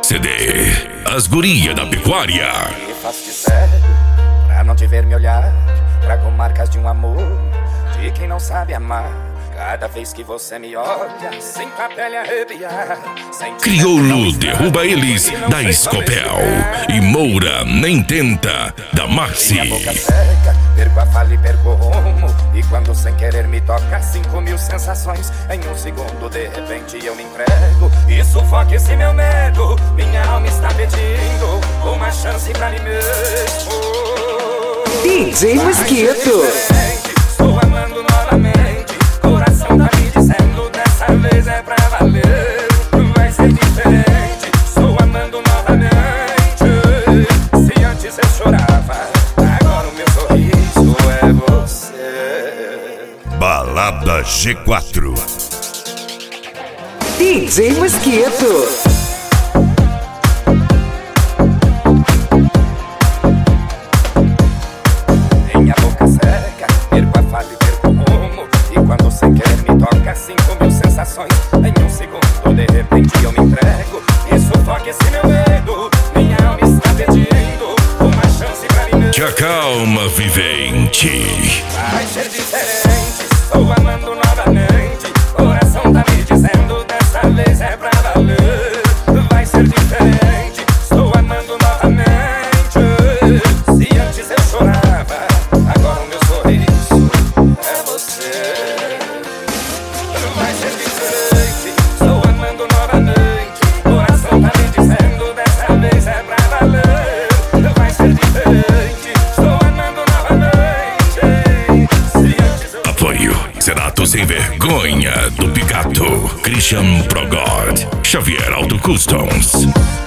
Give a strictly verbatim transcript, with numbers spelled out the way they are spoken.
C D As Guria da Pecuária. Me faço de sério pra não te ver me olhar. Trago marcas de um amor de quem não sabe amar. Cada vez que você me olha, sinto a pele arrepiar. Crioulo derruba eles da Escopel. E Moura nem tenta da Maxi. Minha boca seca, perco a fala e perco o rumo. E quando sem querer me toca cinco mil sensações, em um segundo de repente eu me entrego e sufoco esse meu medo. Minha alma está pedindo uma chance pra mim mesmo. D J Mosquito. Estou amando novamente. Coração tá me dizendo, dessa vez é pra valer. Vai ser diferente. Estou amando novamente. Se antes eu chorava, agora o meu sorriso é você. Balada G quatro. D J Mosquito. Minha boca seca, perco a fala e perco o rumo. E quando sem querer me toca cinco mil sensações, em um segundo de repente eu me entrego e sufoco esse meu medo. Minha alma está pedindo uma chance pra mim mesmo. Te acalma, vivente. Vai ser diferente, estou amando novamente. Coração tá me dizendo, dessa vez é pra valer. Vai ser diferente, estou amando novamente. Se antes eu chorava, agora o meu sorriso é você. Vai ser diferente, estou amando novamente. Coração tá me dizendo, dessa vez é pra valer. Vai ser diferente, estou amando novamente. Se antes eu Apoio Zerato Sem Vergonha do Picato, Christian Progod, Xavier Auto Customs.